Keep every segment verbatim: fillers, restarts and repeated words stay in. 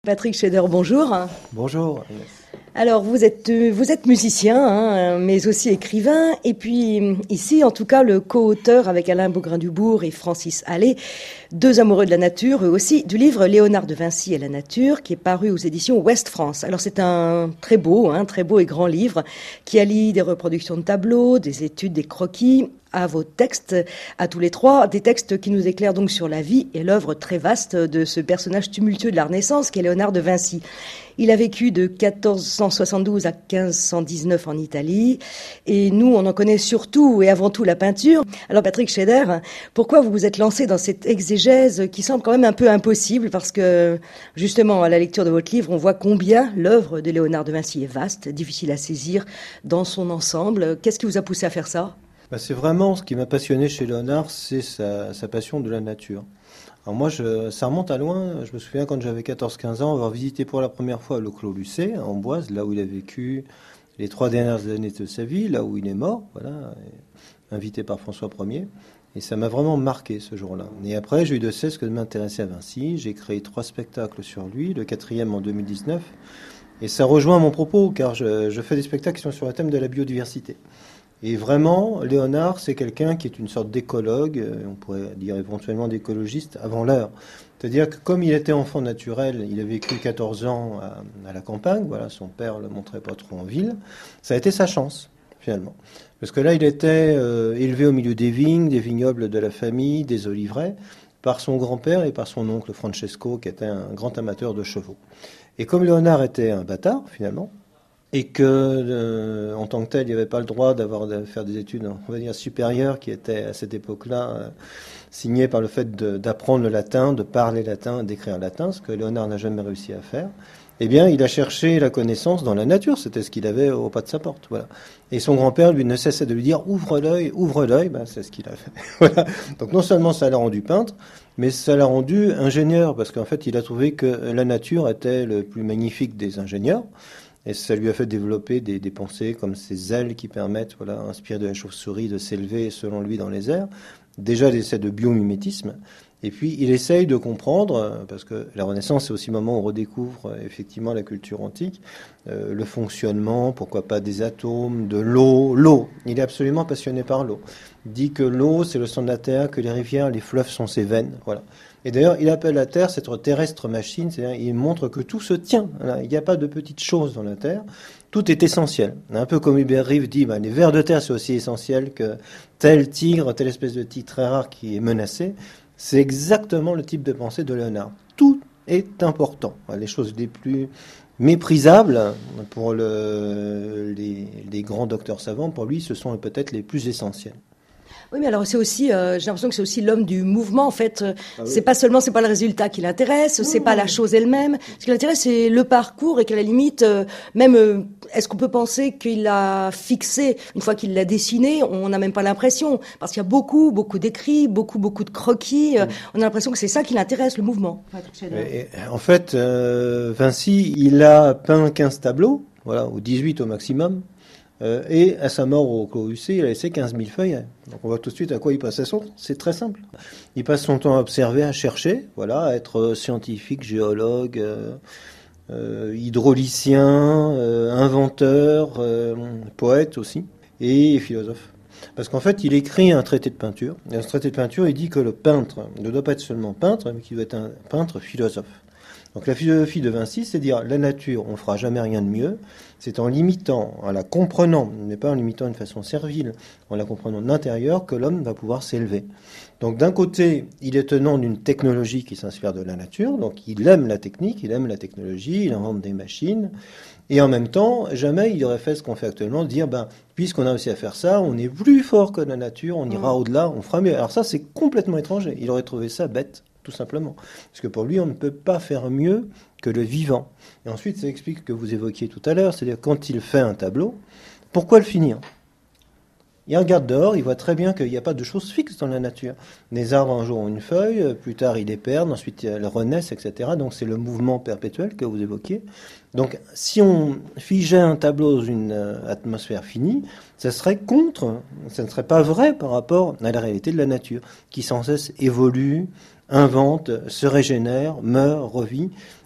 Patrick Scheder, bonjour. Bonjour. Alors, vous êtes, vous êtes musicien, hein, mais aussi écrivain. Et puis, ici, en tout cas, le co-auteur avec Alain Baugrain-Dubourg et Francis Allais, deux amoureux de la nature, eux aussi, du livre Léonard de Vinci et la nature, qui est paru aux éditions Ouest France. Alors, c'est un très beau, hein, très beau et grand livre qui allie des reproductions de tableaux, des études, des croquis, à vos textes, à tous les trois, des textes qui nous éclairent donc sur la vie et l'œuvre très vaste de ce personnage tumultueux de la Renaissance qu'est Léonard de Vinci. Il a vécu de quatorze cent soixante-douze à quinze cent dix-neuf en Italie, et nous, on en connaît surtout et avant tout la peinture. Alors Patrick Scheder, pourquoi vous vous êtes lancé dans cette exégèse qui semble quand même un peu impossible, parce que justement, à la lecture de votre livre, on voit combien l'œuvre de Léonard de Vinci est vaste, difficile à saisir dans son ensemble. Qu'est-ce qui vous a poussé à faire ça ? Ben c'est vraiment ce qui m'a passionné chez Léonard, c'est sa, sa passion de la nature. Alors moi, je, ça remonte à loin. Je me souviens quand j'avais quatorze quinze ans, avoir visité pour la première fois le Clos Lucé, à Amboise, là où il a vécu les trois dernières années de sa vie, là où il est mort, voilà, invité par François Ier. Et ça m'a vraiment marqué ce jour-là. Et après, j'ai eu de cesse que de m'intéresser à Vinci. J'ai créé trois spectacles sur lui, le quatrième en deux mille dix-neuf. Et ça rejoint mon propos, car je, je fais des spectacles qui sont sur le thème de la biodiversité. Et vraiment, Léonard, c'est quelqu'un qui est une sorte d'écologue, on pourrait dire éventuellement d'écologiste avant l'heure. C'est-à-dire que comme il était enfant naturel, il a vécu quatorze ans à, à la campagne, voilà, son père le montrait pas trop en ville, ça a été sa chance, finalement. Parce que là, il était euh, élevé au milieu des vignes, des vignobles de la famille, des oliveraies, par son grand-père et par son oncle Francesco, qui était un grand amateur de chevaux. Et comme Léonard était un bâtard, finalement, et que euh, en tant que tel, il n'y avait pas le droit d'avoir de faire des études, on va dire supérieures, qui étaient à cette époque-là euh, signées par le fait de, d'apprendre le latin, de parler latin, d'écrire latin, ce que Léonard n'a jamais réussi à faire. Eh bien, il a cherché la connaissance dans la nature. C'était ce qu'il avait au pas de sa porte, voilà. Et son grand-père, lui, ne cessait de lui dire ouvre l'œil, ouvre l'œil. Ben, c'est ce qu'il a fait. Voilà. Donc, non seulement ça l'a rendu peintre, mais ça l'a rendu ingénieur, parce qu'en fait, il a trouvé que la nature était le plus magnifique des ingénieurs. Et ça lui a fait développer des, des pensées comme ces ailes qui permettent, voilà, inspirées de la chauve-souris, de s'élever selon lui dans les airs. Déjà, l'essai de biomimétisme. Et puis, il essaye de comprendre, parce que la Renaissance, c'est aussi le moment où on redécouvre effectivement la culture antique, euh, le fonctionnement, pourquoi pas des atomes, de l'eau. L'eau, il est absolument passionné par l'eau. Il dit que l'eau, c'est le sang de la terre, que les rivières, les fleuves sont ses veines, voilà. Et d'ailleurs, il appelle la Terre cette terrestre machine, c'est-à-dire il montre que tout se tient. Voilà. Il n'y a pas de petites choses dans la Terre. Tout est essentiel. Un peu comme Hubert Reeves dit, ben, les vers de terre, c'est aussi essentiel que tel tigre, telle espèce de tigre très rare qui est menacé. C'est exactement le type de pensée de Léonard. Tout est important. Les choses les plus méprisables pour le, les, les grands docteurs savants, pour lui, ce sont peut-être les plus essentiels. Oui, mais alors c'est aussi, euh, j'ai l'impression que c'est aussi l'homme du mouvement. En fait, ah oui. c'est pas seulement, c'est pas le résultat qui l'intéresse, mmh. c'est pas la chose elle-même. Ce qui l'intéresse, c'est le parcours, et qu'à la limite, euh, même, euh, est-ce qu'on peut penser qu'il l'a fixé une fois qu'il l'a dessiné? On n'a même pas l'impression, parce qu'il y a beaucoup, beaucoup d'écrits, beaucoup, beaucoup de croquis. Mmh. On a l'impression que c'est ça qui l'intéresse, le mouvement. Et, en fait, euh, Vinci, il a peint quinze tableaux, voilà, ou dix-huit au maximum. Euh, et à sa mort au Clos Lucé, il a laissé quinze mille feuilles. Donc on voit tout de suite à quoi il passait son temps. C'est très simple. Il passe son temps à observer, à chercher, voilà, à être scientifique, géologue, euh, euh, hydraulicien, euh, inventeur, euh, poète aussi, et philosophe. Parce qu'en fait, il écrit un traité de peinture. Et dans ce traité de peinture, il dit que le peintre ne doit pas être seulement peintre, mais qu'il doit être un peintre philosophe. Donc la philosophie de Vinci, c'est dire la nature, on ne fera jamais rien de mieux. C'est en l'imitant, en la comprenant, mais pas en l'imitant d'une façon servile, en la comprenant de l'intérieur, que l'homme va pouvoir s'élever. Donc d'un côté, il est tenant d'une technologie qui s'inspire de la nature, donc il aime la technique, il aime la technologie, il invente des machines, et en même temps, jamais il aurait fait ce qu'on fait actuellement, dire, ben, puisqu'on a réussi à faire ça, on est plus fort que la nature, on ira au-delà, on fera mieux. Alors ça, c'est complètement étranger. Il aurait trouvé ça bête, tout simplement. Parce que pour lui, on ne peut pas faire mieux que le vivant. Et ensuite, ça explique ce que vous évoquiez tout à l'heure, c'est-à-dire quand il fait un tableau, pourquoi le finir ? Il regarde dehors, il voit très bien qu'il n'y a pas de choses fixes dans la nature. Les arbres un jour ont une feuille, plus tard ils les perdent, ensuite elles renaissent, et cetera. Donc c'est le mouvement perpétuel que vous évoquiez. Donc si on figeait un tableau dans une atmosphère finie, ça serait contre, ça ne serait pas vrai par rapport à la réalité de la nature, qui sans cesse évolue, invente, se régénère, meurt, revit.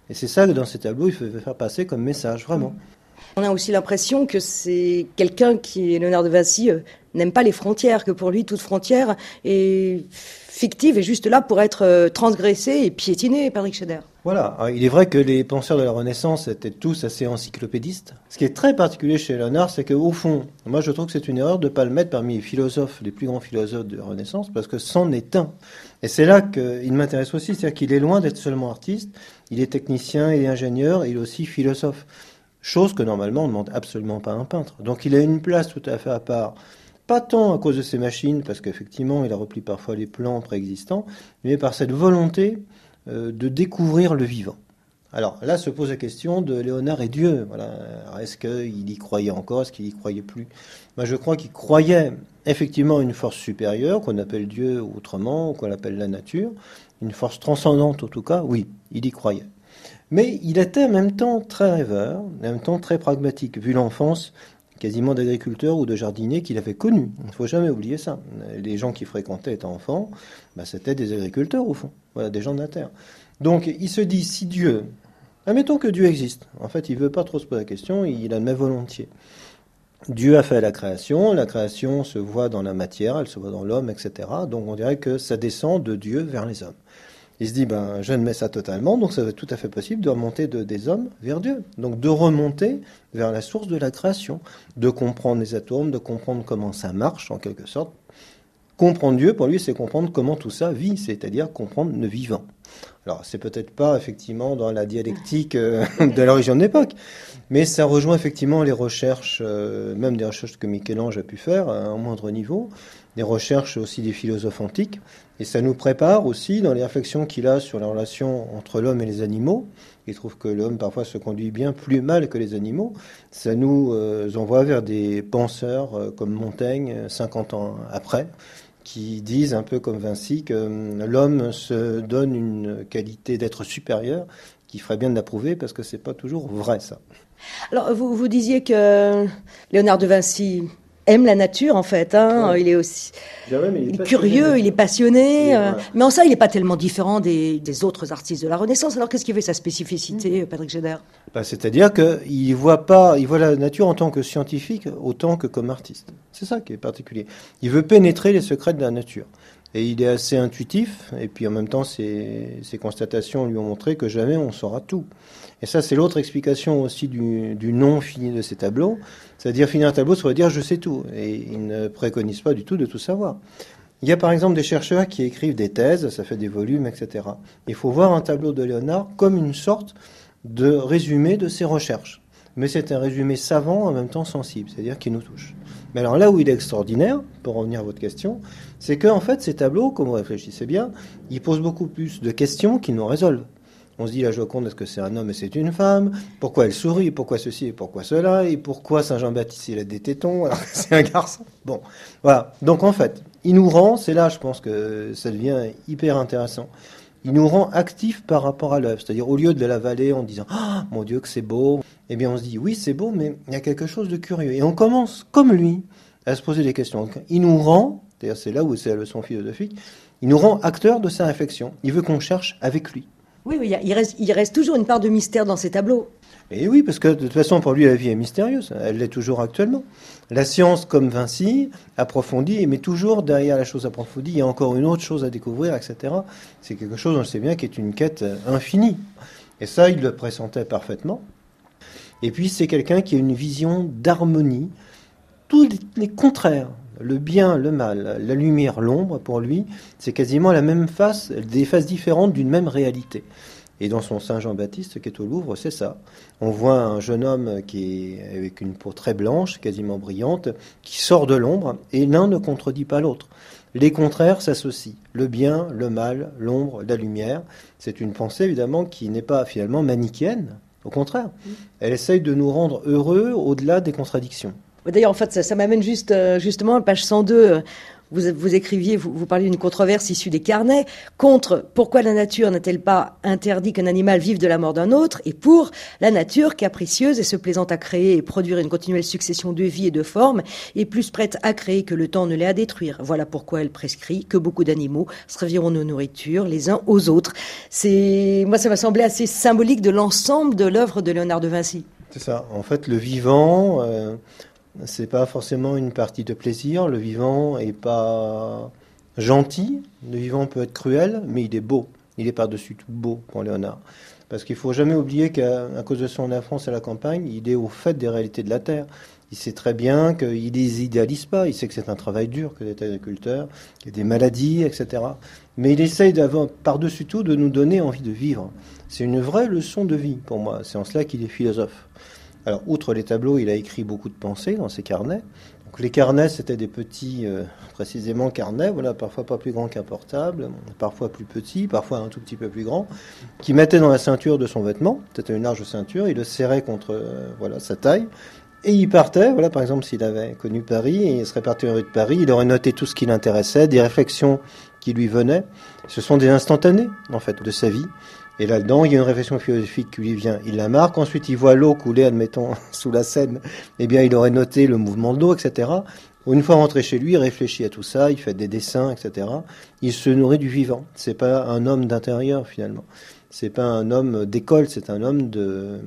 Et c'est ça que dans ces tableaux, il faut faire passer comme message, vraiment. On a aussi l'impression que c'est quelqu'un qui, Léonard de Vinci, euh, n'aime pas les frontières, que pour lui, toute frontière est fictive et juste là pour être euh, transgressée et piétinée, Patrick Scheder. Voilà. Alors, il est vrai que les penseurs de la Renaissance étaient tous assez encyclopédistes. Ce qui est très particulier chez Léonard, c'est qu'au fond, moi je trouve que c'est une erreur de ne pas le mettre parmi les philosophes, les plus grands philosophes de la Renaissance, parce que c'en est un. Et c'est là qu'il m'intéresse aussi, c'est-à-dire qu'il est loin d'être seulement artiste, il est technicien, il est ingénieur, il est aussi philosophe. Chose que normalement on ne demande absolument pas à un peintre. Donc il a une place tout à fait à part. Pas tant à cause de ses machines, parce qu'effectivement il a repris parfois les plans préexistants, mais par cette volonté euh, de découvrir le vivant. Alors là se pose la question de Léonard et Dieu. Voilà. Alors, est-ce qu'il y croyait encore, est-ce qu'il y croyait plus? Moi je crois qu'il croyait effectivement une force supérieure, qu'on appelle Dieu autrement, ou qu'on appelle la nature, une force transcendante en tout cas, oui, il y croyait. Mais il était en même temps très rêveur, en même temps très pragmatique, vu l'enfance quasiment d'agriculteur ou de jardinier qu'il avait connu. Il ne faut jamais oublier ça. Les gens qui fréquentaient étant enfants, bah, c'était des agriculteurs au fond, voilà, des gens de la terre. Donc il se dit, si Dieu, admettons que Dieu existe, en fait il ne veut pas trop se poser la question, il admet volontiers. Dieu a fait la création, la création se voit dans la matière, elle se voit dans l'homme, et cetera. Donc on dirait que ça descend de Dieu vers les hommes. Il se dit, ben, je admets ça totalement, donc ça va être tout à fait possible de remonter de, des hommes vers Dieu. Donc de remonter vers la source de la création, de comprendre les atomes, de comprendre comment ça marche, en quelque sorte. Comprendre Dieu, pour lui, c'est comprendre comment tout ça vit, c'est-à-dire comprendre le vivant. Alors, c'est peut-être pas, effectivement, dans la dialectique euh, de l'origine de l'époque, mais ça rejoint, effectivement, les recherches, euh, même des recherches que Michel-Ange a pu faire, à un moindre niveau, des recherches aussi des philosophes antiques, et ça nous prépare aussi dans les réflexions qu'il a sur la relation entre l'homme et les animaux. Il trouve que l'homme parfois se conduit bien plus mal que les animaux. Ça nous euh, envoie vers des penseurs euh, comme Montaigne, cinquante ans après, qui disent un peu comme Vinci que euh, l'homme se donne une qualité d'être supérieur qui ferait bien de l'approuver parce que c'est pas toujours vrai ça. Alors vous, vous disiez que Léonard de Vinci aime la nature en fait, hein. Ouais. Il est aussi Jamais, mais il est il est curieux, il est passionné, et euh, voilà. Mais en ça il n'est pas tellement différent des, des autres artistes de la Renaissance. Alors qu'est-ce qui fait sa spécificité, mmh. Patrick Scheder? Bah, c'est-à-dire qu'il voit pas, il voit la nature en tant que scientifique autant que comme artiste. C'est ça qui est particulier. Il veut pénétrer les secrets de la nature. Et il est assez intuitif, et puis en même temps, ses, ses constatations lui ont montré que jamais on saura tout. Et ça, c'est l'autre explication aussi du, du non fini de ces tableaux. C'est-à-dire, finir un tableau, ça veut dire je sais tout. Et il ne préconise pas du tout de tout savoir. Il y a par exemple des chercheurs qui écrivent des thèses, ça fait des volumes, et cetera. Il faut voir un tableau de Léonard comme une sorte de résumé de ses recherches. Mais c'est un résumé savant, en même temps sensible, c'est-à-dire qui nous touche. Mais alors là où il est extraordinaire, pour revenir à votre question, c'est qu'en fait, ces tableaux, comme vous réfléchissez bien, ils posent beaucoup plus de questions qu'ils n'en résolvent. On se dit, la Joconde, est-ce que c'est un homme et c'est une femme? Pourquoi elle sourit? Pourquoi ceci et pourquoi cela? Et pourquoi Saint-Jean-Baptiste, il a des tétons alors que c'est un garçon? Bon, voilà. Donc en fait, il nous rend, c'est là, je pense que ça devient hyper intéressant, il nous rend actifs par rapport à l'œuvre. C'est-à-dire, au lieu de l'avaler en disant « Ah, mon Dieu, que c'est beau !» Eh bien, on se dit « Oui, c'est beau, mais il y a quelque chose de curieux. » Et on commence, comme lui, à se poser des questions. Donc, il nous rend, c'est-à-dire c'est là où c'est la leçon philosophique, il nous rend acteurs de sa réflexion. Il veut qu'on cherche avec lui. Oui, oui, il reste, il reste toujours une part de mystère dans ces tableaux. Et oui, parce que de toute façon, pour lui, la vie est mystérieuse. Elle l'est toujours actuellement. La science, comme Vinci, approfondit, mais toujours derrière la chose approfondie, il y a encore une autre chose à découvrir, et cetera. C'est quelque chose, on le sait bien, qui est une quête infinie. Et ça, il le pressentait parfaitement. Et puis, c'est quelqu'un qui a une vision d'harmonie, tous les contraires. Le bien, le mal, la lumière, l'ombre, pour lui, c'est quasiment la même face, des faces différentes d'une même réalité. Et dans son Saint-Jean-Baptiste qui est au Louvre, c'est ça. On voit un jeune homme qui est avec une peau très blanche, quasiment brillante, qui sort de l'ombre, et l'un ne contredit pas l'autre. Les contraires s'associent. Le bien, le mal, l'ombre, la lumière. C'est une pensée, évidemment, qui n'est pas finalement manichéenne. Au contraire, elle essaye de nous rendre heureux au-delà des contradictions. D'ailleurs, en fait, ça, ça m'amène juste, euh, justement à la page cent deux, vous, vous écriviez, vous, vous parliez d'une controverse issue des carnets, contre pourquoi la nature n'a-t-elle pas interdit qu'un animal vive de la mort d'un autre, et pour la nature, capricieuse et se plaisant à créer et produire une continuelle succession de vies et de formes, est plus prête à créer que le temps ne l'est à détruire. Voilà pourquoi elle prescrit que beaucoup d'animaux serviront de nourriture les uns aux autres. C'est, moi, ça m'a semblé assez symbolique de l'ensemble de l'œuvre de Léonard de Vinci. C'est ça. En fait, le vivant, euh, c'est pas forcément une partie de plaisir. Le vivant est pas gentil. Le vivant peut être cruel, mais il est beau. Il est par-dessus tout beau pour Léonard. Parce qu'il faut jamais oublier qu'à à cause de son enfance à la campagne, il est au fait des réalités de la terre. Il sait très bien qu'il les idéalise pas. Il sait que c'est un travail dur que d'être agriculteur, qu'il y a des maladies, et cetera. Mais il essaye d'avoir, par-dessus tout, de nous donner envie de vivre. C'est une vraie leçon de vie pour moi. C'est en cela qu'il est philosophe. Alors, outre les tableaux, il a écrit beaucoup de pensées dans ses carnets. Donc, les carnets, c'était des petits, euh, précisément carnets, voilà, parfois pas plus grands qu'un portable, parfois plus petits, parfois un tout petit peu plus grands, qu'il mettait dans la ceinture de son vêtement. C'était une large ceinture. Il le serrait contre, euh, voilà, sa taille. Et il partait, voilà, par exemple, s'il avait connu Paris, et il serait parti en rue de Paris, il aurait noté tout ce qui l'intéressait, des réflexions qui lui venaient. Ce sont des instantanés, en fait, de sa vie. Et là-dedans, il y a une réflexion philosophique qui lui vient. Il la marque. Ensuite, il voit l'eau couler, admettons, sous la Seine. Eh bien, il aurait noté le mouvement de l'eau, et cetera. Une fois rentré chez lui, il réfléchit à tout ça, il fait des dessins, et cetera. Il se nourrit du vivant. C'est pas un homme d'intérieur, finalement. C'est pas un homme d'école, c'est un homme de,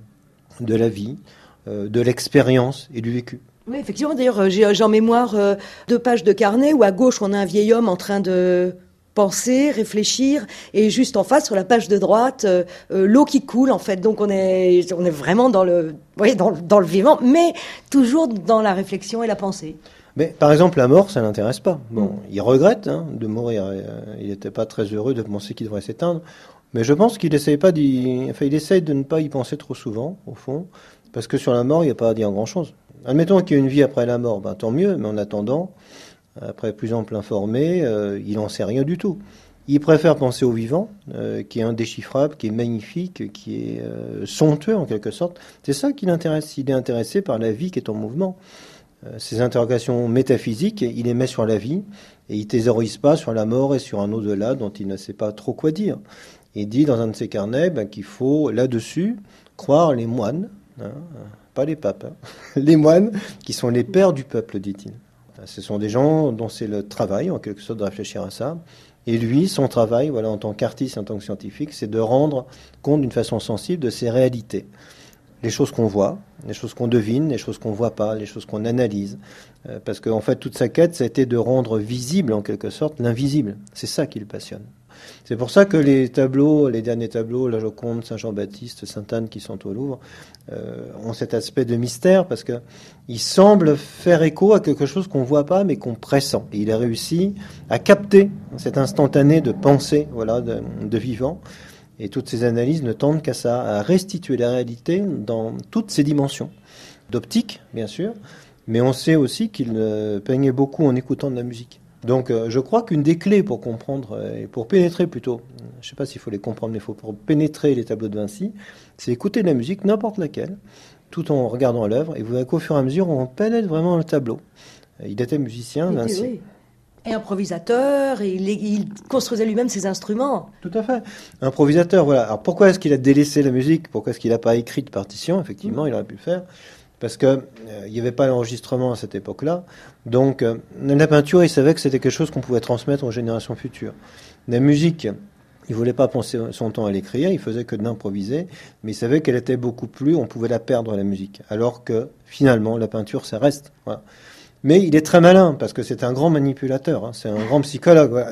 de la vie, euh, de l'expérience et du vécu. Oui, effectivement. D'ailleurs, j'ai, j'ai en mémoire euh, deux pages de carnet où à gauche, on a un vieil homme en train de penser, réfléchir, et juste en face, sur la page de droite, euh, euh, l'eau qui coule, en fait. Donc on est, on est vraiment dans le, oui, dans, dans le vivant, mais toujours dans la réflexion et la pensée. Mais par exemple, la mort, ça l'intéresse pas. Bon, mm. il regrette hein, de mourir. Il n'était pas très heureux de penser qu'il devrait s'éteindre. Mais je pense qu'il essaye pas d'y, enfin, il essaye de ne pas y penser trop souvent, au fond, parce que sur la mort, il n'y a pas à dire grand-chose. Admettons qu'il y a une vie après la mort, ben tant mieux. Mais en attendant, après plus ample informé, euh, il n'en sait rien du tout. Il préfère penser au vivant, euh, qui est indéchiffrable, qui est magnifique, qui est euh, somptueux en quelque sorte. C'est ça qui l'intéresse. Il est intéressé par la vie qui est en mouvement. Euh, ces interrogations métaphysiques, il les met sur la vie, et il thésaurise pas sur la mort et sur un au-delà dont il ne sait pas trop quoi dire. Il dit dans un de ses carnets ben, qu'il faut là-dessus croire les moines, hein, pas les papes, hein, les moines qui sont les pères du peuple, dit-il. Ce sont des gens dont c'est le travail, en quelque sorte, de réfléchir à ça. Et lui, son travail, voilà, en tant qu'artiste, en tant que scientifique, c'est de rendre compte d'une façon sensible de ces réalités. Les choses qu'on voit, les choses qu'on devine, les choses qu'on ne voit pas, les choses qu'on analyse. Euh, parce qu'en fait, toute sa quête, ça a été de rendre visible, en quelque sorte, l'invisible. C'est ça qui le passionne. C'est pour ça que les tableaux, les derniers tableaux, la Joconde, Saint-Jean-Baptiste, Sainte-Anne qui sont au Louvre, euh, ont cet aspect de mystère parce que ils semblent faire écho à quelque chose qu'on voit pas mais qu'on pressent. Et il a réussi à capter cet instantané de pensée, voilà, de, de vivant. Et toutes ces analyses ne tendent qu'à ça, à restituer la réalité dans toutes ses dimensions. D'optique, bien sûr, mais on sait aussi qu'il peignait beaucoup en écoutant de la musique. Donc euh, je crois qu'une des clés pour comprendre, euh, et pour pénétrer plutôt, je ne sais pas s'il faut les comprendre, mais il faut pour pénétrer les tableaux de Vinci, c'est écouter de la musique, n'importe laquelle, tout en regardant l'œuvre, et vous verrez qu'au fur et à mesure, on pénètre vraiment le tableau. Il était musicien, il Vinci. Était, oui. Et improvisateur, et il, il construisait lui-même ses instruments. Tout à fait. Improvisateur, voilà. Alors pourquoi est-ce qu'il a délaissé la musique? Pourquoi est-ce qu'il n'a pas écrit de partition? Effectivement, mmh. il aurait pu le faire. Parce que euh, il n'y avait pas l'enregistrement à cette époque-là. Donc, euh, la peinture, il savait que c'était quelque chose qu'on pouvait transmettre aux générations futures. La musique, il voulait pas penser son temps à l'écrire, il faisait que de l'improviser, mais il savait qu'elle était beaucoup plus, on pouvait la perdre, la musique. Alors que, finalement, la peinture, ça reste. Voilà. Mais il est très malin, parce que c'est un grand manipulateur, hein, c'est un grand psychologue. Voilà.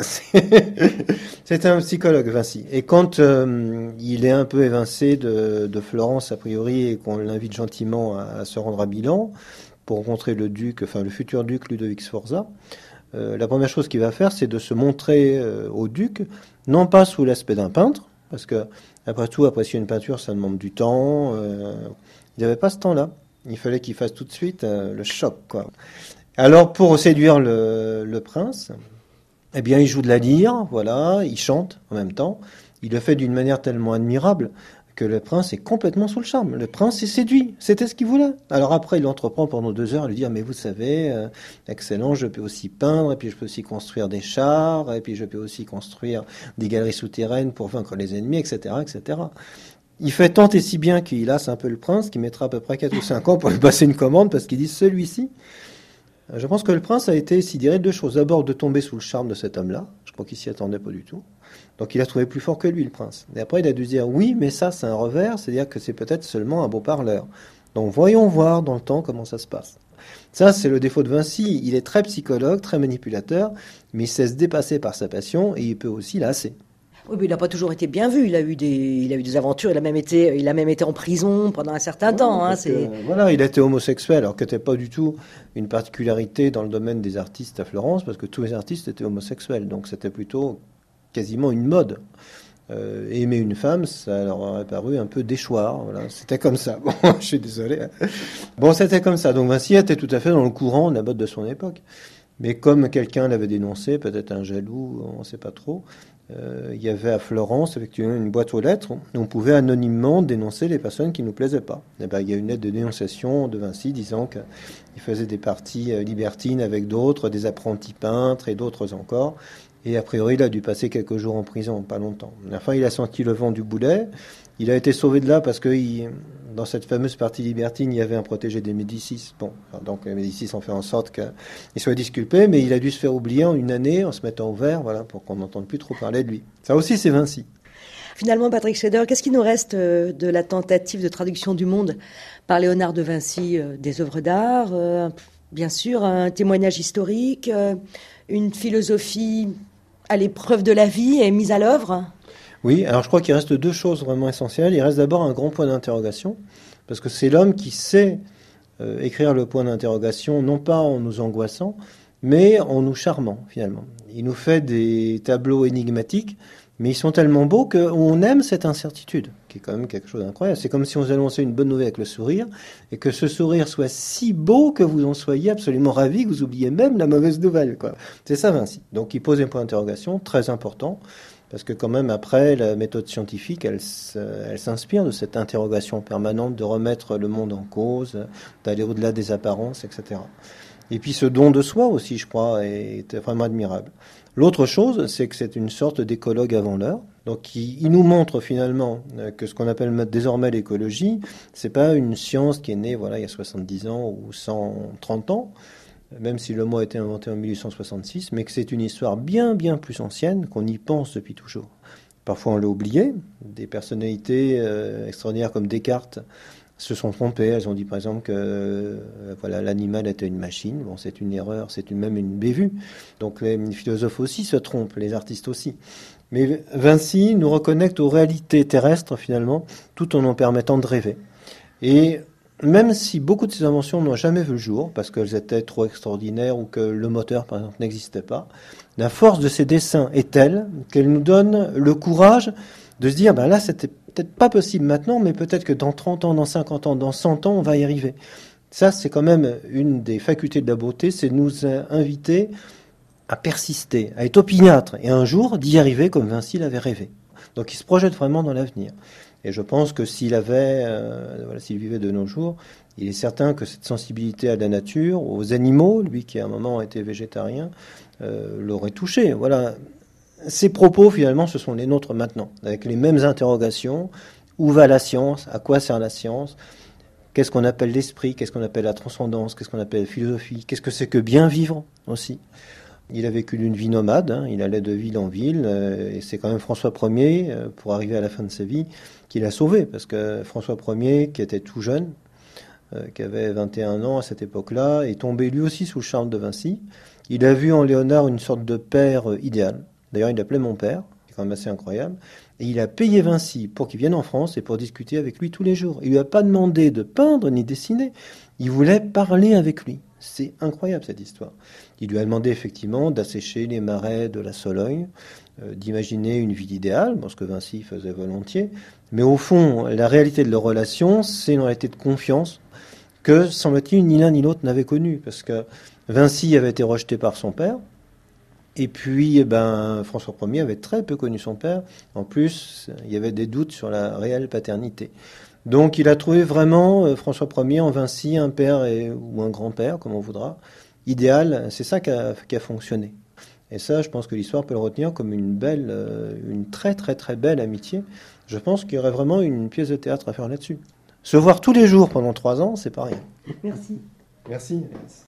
C'est un psychologue, Vinci. Et quand euh, il est un peu évincé de, de Florence, a priori, et qu'on l'invite gentiment à, à se rendre à Milan, pour rencontrer le duc, enfin le futur duc Ludovic Sforza, euh, la première chose qu'il va faire, c'est de se montrer euh, au duc, non pas sous l'aspect d'un peintre, parce que, après tout, apprécier une peinture, ça demande du temps. Euh, il n'avait pas ce temps-là. Il fallait qu'il fasse tout de suite euh, le choc, quoi. Alors, pour séduire le, le prince, eh bien, il joue de la lyre, voilà, il chante en même temps. Il le fait d'une manière tellement admirable que le prince est complètement sous le charme. Le prince est séduit. C'était ce qu'il voulait. Alors après, il entreprend pendant deux heures à lui dire, mais vous savez, euh, excellent, je peux aussi peindre, et puis je peux aussi construire des chars, et puis je peux aussi construire des galeries souterraines pour vaincre les ennemis, et cetera, et cetera. Il fait tant et si bien qu'il lasse un peu le prince, qui mettra à peu près quatre ou cinq ans pour lui passer une commande, parce qu'il dit, celui-ci, je pense que le prince a été sidéré de deux choses. D'abord, de tomber sous le charme de cet homme-là. Je crois qu'il s'y attendait pas du tout. Donc il a trouvé plus fort que lui, le prince. Et après, il a dû dire, oui, mais ça, c'est un revers, c'est-à-dire que c'est peut-être seulement un beau parleur. Donc voyons voir dans le temps comment ça se passe. Ça, c'est le défaut de Vinci. Il est très psychologue, très manipulateur, mais il sait se dépasser par sa passion et il peut aussi lasser. Oui, mais il n'a pas toujours été bien vu. Il a eu des, il a eu des aventures. Il a même été, il a même été en prison pendant un certain Ouais, temps. Hein, c'est... Que, voilà, il a été homosexuel, alors que c'était pas du tout une particularité dans le domaine des artistes à Florence, parce que tous les artistes étaient homosexuels. Donc c'était plutôt quasiment une mode. Euh, aimer une femme, ça leur aurait paru un peu déchoir. Voilà, c'était comme ça. Bon, je suis désolé. Bon, c'était comme ça. Donc Vinci était tout à fait dans le courant de la mode de son époque. Mais comme quelqu'un l'avait dénoncé, peut-être un jaloux, on ne sait pas trop, euh, il y avait à Florence effectivement une boîte aux lettres où on pouvait anonymement dénoncer les personnes qui ne nous plaisaient pas. Et ben, il y a une lettre de dénonciation de Vinci disant qu'il faisait des parties libertines avec d'autres, des apprentis peintres et d'autres encore. Et a priori, il a dû passer quelques jours en prison, pas longtemps. Enfin, il a senti le vent du boulet. Il a été sauvé de là parce que il, dans cette fameuse partie libertine, il y avait un protégé des Médicis. Bon, donc les Médicis ont fait en sorte qu'il soit disculpé, mais il a dû se faire oublier en une année en se mettant au vert, voilà, pour qu'on n'entende plus trop parler de lui. Ça aussi, c'est Vinci. Finalement, Patrick Schneider, qu'est-ce qui nous reste de la tentative de traduction du monde par Léonard de Vinci des œuvres d'art? euh, Bien sûr, un témoignage historique, euh, une philosophie à l'épreuve de la vie et mise à l'œuvre? Oui, alors je crois qu'il reste deux choses vraiment essentielles. Il reste d'abord un grand point d'interrogation, parce que c'est l'homme qui sait euh, écrire le point d'interrogation, non pas en nous angoissant, mais en nous charmant, finalement. Il nous fait des tableaux énigmatiques, mais ils sont tellement beaux qu'on aime cette incertitude, qui est quand même quelque chose d'incroyable. C'est comme si on vous annonçait une bonne nouvelle avec le sourire, et que ce sourire soit si beau que vous en soyez absolument ravi, que vous oubliez même la mauvaise nouvelle, quoi. C'est ça, Vinci. Donc il pose un point d'interrogation très important, parce que quand même, après, la méthode scientifique, elle, elle s'inspire de cette interrogation permanente, de remettre le monde en cause, d'aller au-delà des apparences, et cetera. Et puis ce don de soi aussi, je crois, est vraiment admirable. L'autre chose, c'est que c'est une sorte d'écologue avant l'heure. Donc il, il nous montre finalement que ce qu'on appelle désormais l'écologie, c'est pas une science qui est née voilà, il y a soixante-dix ans ou cent trente ans, même si le mot a été inventé en mille huit cent soixante-six, mais que c'est une histoire bien, bien plus ancienne, qu'on y pense depuis toujours. Parfois on l'a oublié, des personnalités euh, extraordinaires comme Descartes se sont trompées. Elles ont dit par exemple que euh, voilà, l'animal était une machine. Bon, c'est une erreur, c'est une, même une bévue. Donc les philosophes aussi se trompent, les artistes aussi. Mais Vinci nous reconnecte aux réalités terrestres finalement, tout en en permettant de rêver. Et même si beaucoup de ces inventions n'ont jamais vu le jour, parce qu'elles étaient trop extraordinaires ou que le moteur par exemple n'existait pas, la force de ces dessins est telle qu'elle nous donne le courage de se dire, ben là c'était peut-être pas possible maintenant, mais peut-être que dans trente ans, dans cinquante ans, dans cent ans, on va y arriver. Ça, c'est quand même une des facultés de la beauté, c'est de nous inviter à persister, à être opiniâtre, et un jour d'y arriver comme Vinci l'avait rêvé. Donc il se projette vraiment dans l'avenir. Et je pense que s'il avait, euh, voilà, s'il vivait de nos jours, il est certain que cette sensibilité à la nature, aux animaux, lui qui à un moment a été végétarien, euh, l'aurait touché. Voilà. Ces propos, finalement, ce sont les nôtres maintenant, avec les mêmes interrogations. Où va la science? À quoi sert la science? Qu'est-ce qu'on appelle l'esprit? Qu'est-ce qu'on appelle la transcendance? Qu'est-ce qu'on appelle la philosophie? Qu'est-ce que c'est que bien vivre aussi? Il a vécu une vie nomade, hein, il allait de ville en ville, euh, et c'est quand même François Ier, euh, pour arriver à la fin de sa vie, qui l'a sauvé, parce que François Ier, qui était tout jeune, euh, qui avait vingt et un ans à cette époque-là, est tombé lui aussi sous le charme de Vinci. Il a vu en Léonard une sorte de père euh, idéal. D'ailleurs, il l'appelait mon père, c'est quand même assez incroyable. Et il a payé Vinci pour qu'il vienne en France et pour discuter avec lui tous les jours. Il lui a pas demandé de peindre ni dessiner. Il voulait parler avec lui. C'est incroyable cette histoire. Il lui a demandé effectivement d'assécher les marais de la Sologne, euh, d'imaginer une vie idéale, bon, ce que Vinci faisait volontiers. Mais au fond, la réalité de leur relation, c'est une réalité de confiance que, semble-t-il, ni l'un ni l'autre n'avait connue. Parce que Vinci avait été rejeté par son père. Et puis, eh ben, François Ier avait très peu connu son père. En plus, il y avait des doutes sur la réelle paternité. Donc, il a trouvé vraiment, euh, François Ier, en Vinci, un père et, ou un grand-père, comme on voudra, idéal. C'est ça qui a, qui a fonctionné. Et ça, je pense que l'histoire peut le retenir comme une belle, euh, une très très très belle amitié. Je pense qu'il y aurait vraiment une pièce de théâtre à faire là-dessus. Se voir tous les jours pendant trois ans, c'est pas rien. Merci. Merci.